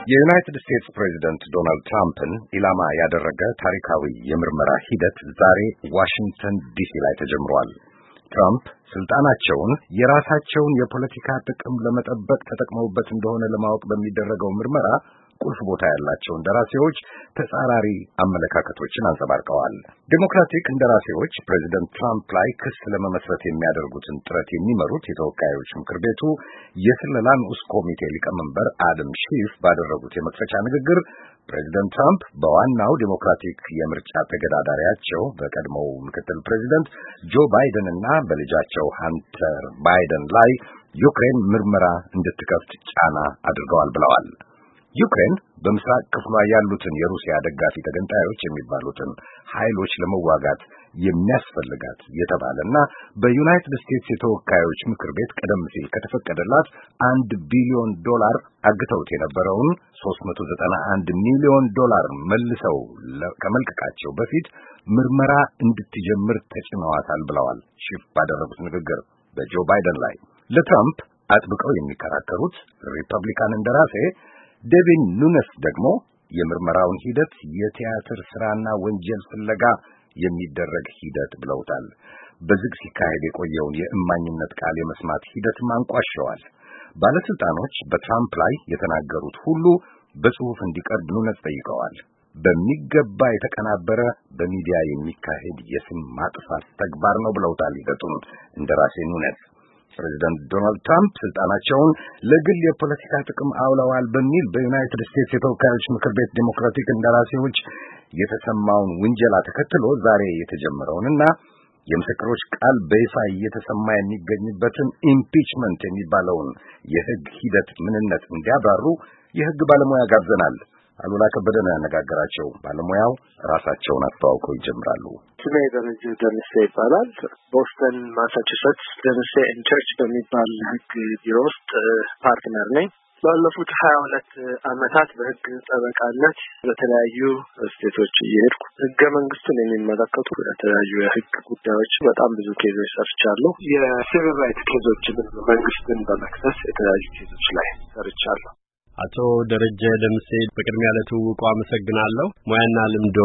የዩናይትድ ስቴትስ ፕሬዚደንት ዶናልድ ትራምፕን ኢላማ ያደረገ ታሪካዊ የምርመራ ሂደት ዛሬ ዋሽንግተን ዲሲ ላይ ተጀምሯል። ትራምፕ ስልጣናቸውን የራሳቸውን የፖለቲካ ጥቅም ለመጠበቅ ተጠቅመውበት እንደሆነ ለማወቅ በሚደረገው ምርመራ ቁልፍ ቦታ ያላቸው እንደራሴዎች ተጻራሪ አመለካከቶችን አንጸባርቀዋል። ዴሞክራቲክ እንደራሴዎች ፕሬዚደንት ትራምፕ ላይ ክስ ለመመስረት የሚያደርጉትን ጥረት የሚመሩት የተወካዮች ምክር ቤቱ የስለላ ንዑስ ኮሚቴ ሊቀመንበር አደም ሺፍ ባደረጉት የመክፈቻ ንግግር ፕሬዚደንት ትራምፕ በዋናው ዴሞክራቲክ የምርጫ ተገዳዳሪያቸው በቀድሞው ምክትል ፕሬዚደንት ጆ ባይደን እና በልጃቸው ሃንተር ባይደን ላይ ዩክሬን ምርመራ እንድትከፍት ጫና አድርገዋል ብለዋል። ዩክሬን በምስራቅ ክፍሏ ያሉትን የሩሲያ ደጋፊ ተገንጣዮች የሚባሉትን ኃይሎች ለመዋጋት የሚያስፈልጋት የተባለና በዩናይትድ ስቴትስ የተወካዮች ምክር ቤት ቀደም ሲል ከተፈቀደላት $1 ቢሊዮን አግተውት የነበረውን $391 ሚሊዮን መልሰው ከመልቀቃቸው በፊት ምርመራ እንድትጀምር ተጭነዋታል ብለዋል ሺፍ ባደረጉት ንግግር በጆ ባይደን ላይ። ለትራምፕ አጥብቀው የሚከራከሩት ሪፐብሊካን እንደራሴ ዴቪን ኑነስ ደግሞ የምርመራውን ሂደት የቲያትር ስራና ወንጀል ፍለጋ የሚደረግ ሂደት ብለውታል። በዝግ ሲካሄድ የቆየውን የእማኝነት ቃል የመስማት ሂደትም አንቋሸዋል። ባለስልጣኖች በትራምፕ ላይ የተናገሩት ሁሉ በጽሑፍ እንዲቀርብ ኑነስ ጠይቀዋል። በሚገባ የተቀናበረ በሚዲያ የሚካሄድ የስም ማጥፋት ተግባር ነው ብለውታል ሂደቱን እንደራሴ ኑነስ። ፕሬዚደንት ዶናልድ ትራምፕ ስልጣናቸውን ለግል የፖለቲካ ጥቅም አውለዋል በሚል በዩናይትድ ስቴትስ የተወካዮች ምክር ቤት ዴሞክራቲክ እንደራሴዎች የተሰማውን ውንጀላ ተከትሎ ዛሬ የተጀመረውንና የምስክሮች ቃል በይፋ እየተሰማ የሚገኝበትን ኢምፒችመንት የሚባለውን የሕግ ሂደት ምንነት እንዲያብራሩ የሕግ ባለሙያ ጋብዘናል። አሉላ ከበደ ነው ያነጋገራቸው። ባለሙያው ራሳቸውን አስተዋውቀው ይጀምራሉ። ስሜ ደምሴ ይባላል። ቦስተን ማሳቹሴትስ ደምሴ ኤንድ ቸርች በሚባል ሕግ ቢሮ ውስጥ ፓርትነር ነኝ። ባለፉት 22 ዓመታት በሕግ ጠበቃነት በተለያዩ ስቴቶች እየሄድኩ ሕገ መንግስቱን የሚመለከቱ የተለያዩ የሕግ ጉዳዮች በጣም ብዙ ኬዞች ሰርቻለሁ። የሲቪል ራይትስ ኬዞችን መንግስትን በመክሰስ የተለያዩ ኬዞች ላይ ሰርቻለሁ። አቶ ደረጀ ደምሴ በቅድሚያ ለትውውቁ አመሰግናለሁ። ሙያና ልምዶ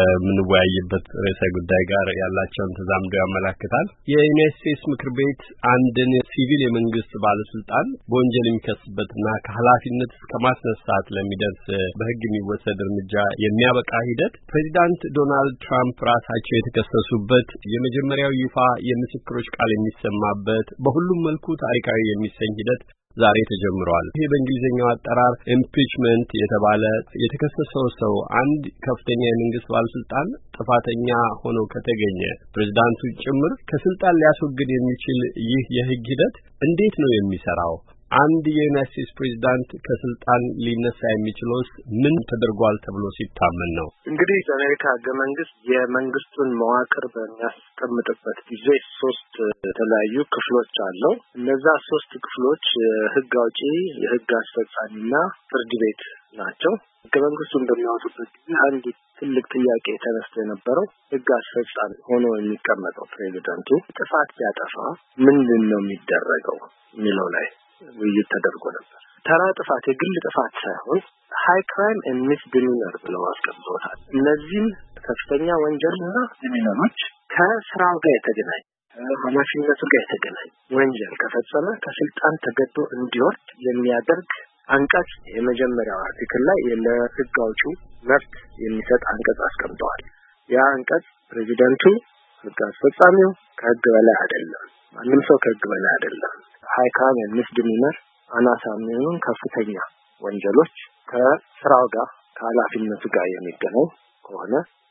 ከምንወያይበት ርዕሰ ጉዳይ ጋር ያላቸውን ተዛምዶ ያመለክታል። የዩናይትድ ስቴትስ ምክር ቤት አንድን ሲቪል የመንግስት ባለስልጣን በወንጀል የሚከስበትና ከኃላፊነት እስከ ማስነሳት ለሚደርስ በሕግ የሚወሰድ እርምጃ የሚያበቃ ሂደት ፕሬዚዳንት ዶናልድ ትራምፕ ራሳቸው የተከሰሱበት የመጀመሪያው ይፋ የምስክሮች ቃል የሚሰማበት በሁሉም መልኩ ታሪካዊ የሚሰኝ ሂደት ዛሬ ተጀምሯል። ይሄ በእንግሊዝኛው አጠራር ኢምፒችመንት የተባለ የተከሰሰው ሰው አንድ ከፍተኛ የመንግስት ባለስልጣን ጥፋተኛ ሆኖ ከተገኘ ፕሬዝዳንቱ ጭምር ከስልጣን ሊያስወግድ የሚችል ይህ የሕግ ሂደት እንዴት ነው የሚሰራው? አንድ የዩናይትድ ስቴትስ ፕሬዝዳንት ከስልጣን ሊነሳ የሚችለውስ ምን ተደርጓል ተብሎ ሲታመን ነው? እንግዲህ በአሜሪካ ሕገ መንግስት የመንግስቱን መዋቅር በሚያስቀምጥበት ጊዜ 3 የተለያዩ ክፍሎች አለው። እነዛ 3 ክፍሎች የሕግ አውጪ፣ የሕግ አስፈጻሚና ፍርድ ቤት ናቸው። ሕገ መንግስቱን በሚያወጡበት ጊዜ አንድ ትልቅ ጥያቄ ተነስቶ የነበረው ሕግ አስፈጻሚ ሆኖ የሚቀመጠው ፕሬዝዳንቱ ጥፋት ቢያጠፋ ምንድን ነው የሚደረገው የሚለው ላይ ውይይት ተደርጎ ነበር። ተራ ጥፋት የግል ጥፋት ሳይሆን ሃይ ክራይም ኤንድ ሚስዲሚነር ብለው አስቀምጠውታል። እነዚህም ከፍተኛ ወንጀልና ሚስዲሚነሮች ከስራው ጋር የተገናኙ ከኃላፊነቱ ጋር የተገናኙ ወንጀል ከፈጸመ ከስልጣን ተገዶ እንዲወርድ የሚያደርግ አንቀጽ የመጀመሪያው አርቲክል ላይ ለሕግ አውጪው መብት የሚሰጥ አንቀጽ አስቀምጠዋል። ያ አንቀጽ ፕሬዚደንቱ ሕግ አስፈጻሚው ከሕግ በላይ አይደለም፣ ማንም ሰው ከሕግ በላይ አይደለም። ሃይ ክራይም ኤንድ ሚስዲሚነር አናሳ የሚሆኑን ከፍተኛ ወንጀሎች ከስራው ጋር ከኃላፊነቱ ጋር የሚገናኝ ከሆነ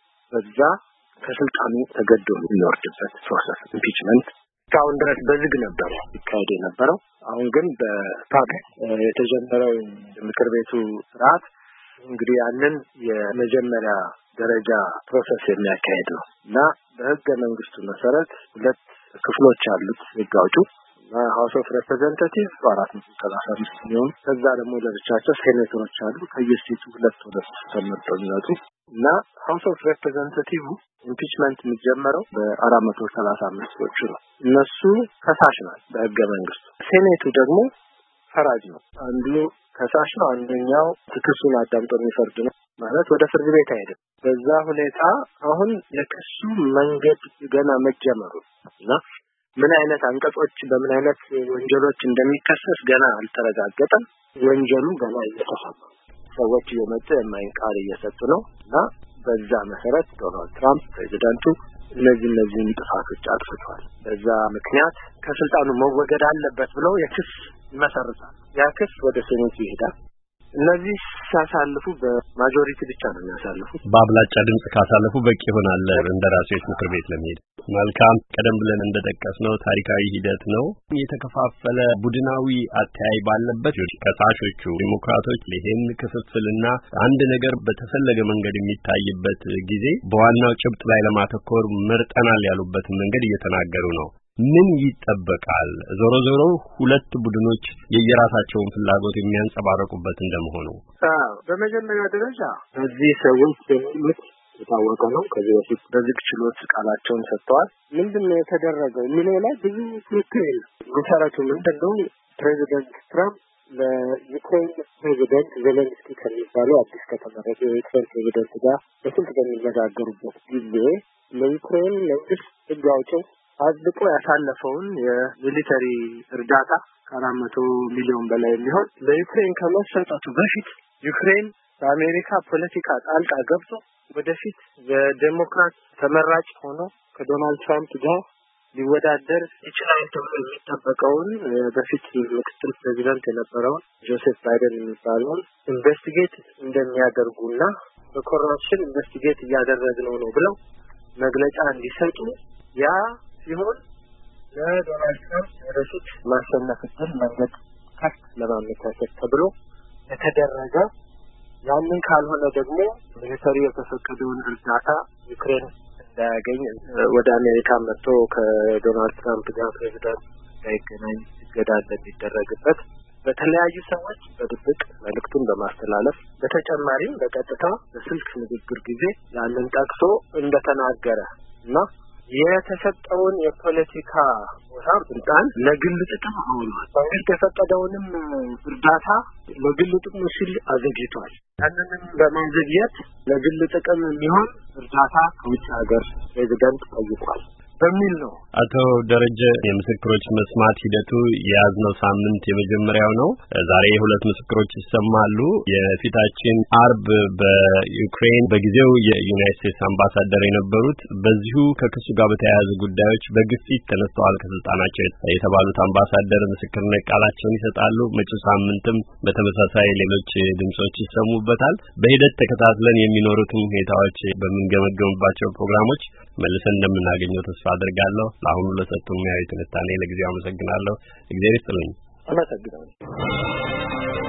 በዛ ከስልጣኑ ተገዶ የሚወርድበት ፕሮሰስ ኢምፒችመንት እስካሁን ድረስ በዝግ ነበር ይካሄድ የነበረው። አሁን ግን በፓብሊክ የተጀመረው ምክር ቤቱ ስርዓት እንግዲህ ያንን የመጀመሪያ ደረጃ ፕሮሰስ የሚያካሄድ ነው እና በሕገ መንግስቱ መሰረት 2 ክፍሎች አሉት ሕግ አውጪው እና ሃውስ ኦፍ ሪፕሬዘንታቲቭ 435 ሚሊዮን ከዛ ደግሞ ለብቻቸው ሴኔተሮች አሉ ከየስቴቱ 2 ተመርጠው የሚወጡ እና ሃውስ ኦፍ ሪፕሬዘንታቲቭ ኢምፒችመንት የሚጀመረው በ435 ነው። እነሱ ከሳሽ ናቸው በሕገ መንግስቱ። ሴኔቱ ደግሞ ፈራጅ ነው። አንዱ ከሳሽ ነው፣ አንደኛው ክሱን አዳምጦ የሚፈርድ ነው ማለት ወደ ፍርድ ቤት አይደለም። በዛ ሁኔታ አሁን የክሱ መንገድ ገና መጀመሩ እና ምን አይነት አንቀጾች በምን አይነት ወንጀሎች እንደሚከሰስ ገና አልተረጋገጠም። ወንጀሉ ገና እየተሰማ ሰዎች እየመጡ የማይንቃር እየሰጡ ነው እና በዛ መሰረት ዶናልድ ትራምፕ ፕሬዚዳንቱ እነዚህን ጥፋቶች አጥፍተዋል፣ በዛ ምክንያት ከስልጣኑ መወገድ አለበት ብለው የክስ ይመሰርታል። ያ ክስ ወደ ሴኔት ይሄዳል። እነዚህ ሲያሳልፉ በማጆሪቲ ብቻ ነው የሚያሳልፉት። በአብላጫ ድምጽ ካሳለፉ በቂ ይሆናል እንደራሴዎች ምክር ቤት ለመሄድ። መልካም። ቀደም ብለን እንደጠቀስነው ታሪካዊ ሂደት ነው። የተከፋፈለ ቡድናዊ አተያይ ባለበት ከሳሾቹ ዲሞክራቶች ይሄን ክፍፍልና አንድ ነገር በተፈለገ መንገድ የሚታይበት ጊዜ በዋናው ጭብጥ ላይ ለማተኮር መርጠናል ያሉበትን መንገድ እየተናገሩ ነው። ምን ይጠበቃል? ዞሮ ዞሮ ሁለት ቡድኖች የየራሳቸውን ፍላጎት የሚያንጸባርቁበት እንደመሆኑ በመጀመሪያ ደረጃ እዚህ ሰዎች የሚሉት የታወቀ ነው። ከዚህ በፊት በዝግ ችሎት ቃላቸውን ሰጥተዋል። ምንድነው የተደረገው የሚለው ላይ ብዙ ክርክር የለም። መሰረቱ ምንድነው? ፕሬዚደንት ትራምፕ ለዩክሬን ፕሬዚደንት ዜሌንስኪ ከሚባለው አዲስ ከተመረጠ የዩክሬን ፕሬዚደንት ጋር በስልክ በሚነጋገሩበት ጊዜ ለዩክሬን መንግስት ህግ አውጪው አጥብቆ ያሳለፈውን የሚሊተሪ እርዳታ ከ400 ሚሊዮን በላይ የሚሆን ለዩክሬን ከመሰጠቱ በፊት ዩክሬን በአሜሪካ ፖለቲካ ጣልቃ ገብቶ ወደፊት በዴሞክራት ተመራጭ ሆኖ ከዶናልድ ትራምፕ ጋር ሊወዳደር ይችላል ተብሎ የሚጠበቀውን በፊት ምክትል ፕሬዚዳንት የነበረውን ጆሴፍ ባይደን የሚባለውን ኢንቨስቲጌት እንደሚያደርጉና በኮራፕሽን ኢንቨስቲጌት እያደረግነው ነው ብለው መግለጫ እንዲሰጡ ያ ሲሆን ለዶናልድ ትራምፕ ወደፊት ማሸነፍ እድል መንገድ ከፍ ለማመቻቸት ተብሎ የተደረገ ያንን ካልሆነ ደግሞ ሚሊተሪ የተፈቀደውን እርዳታ ዩክሬን እንዳያገኝ ወደ አሜሪካ መጥቶ ከዶናልድ ትራምፕ ጋር ፕሬዚዳንት እንዳይገናኝ እገዳ እንደሚደረግበት በተለያዩ ሰዎች በድብቅ መልእክቱን በማስተላለፍ በተጨማሪም በቀጥታ በስልክ ንግግር ጊዜ ያንን ጠቅሶ እንደተናገረ እና የተሰጠውን የፖለቲካ ቦታ ስልጣን ለግል ጥቅም አውሏል። መንግስት የፈቀደውንም እርዳታ ለግል ጥቅም ሲል አዘግይቷል። ያንንም በማዘግየት ለግል ጥቅም የሚሆን እርዳታ ከውጭ ሀገር ፕሬዚዳንት ጠይቋል በሚል ነው። አቶ ደረጀ የምስክሮች መስማት ሂደቱ የያዝነው ሳምንት የመጀመሪያው ነው። ዛሬ ሁለት ምስክሮች ይሰማሉ። የፊታችን አርብ በዩክሬን በጊዜው የዩናይትድ ስቴትስ አምባሳደር የነበሩት በዚሁ ከክሱ ጋር በተያያዙ ጉዳዮች በግፊት ተነስተዋል ከስልጣናቸው የተባሉት አምባሳደር ምስክርነት ቃላቸውን ይሰጣሉ። መጪው ሳምንትም በተመሳሳይ ሌሎች ድምጾች ይሰሙበታል። በሂደት ተከታትለን የሚኖሩትን ሁኔታዎች በምንገመገምባቸው ፕሮግራሞች መልሰን እንደምናገኘው ተስፋ አድርጋለሁ። ለአሁኑ ለሰጡኝ ሙያዊ ትንታኔ ለጊዜው አመሰግናለሁ። እግዚአብሔር ይስጥልኝ። አመሰግናለሁ።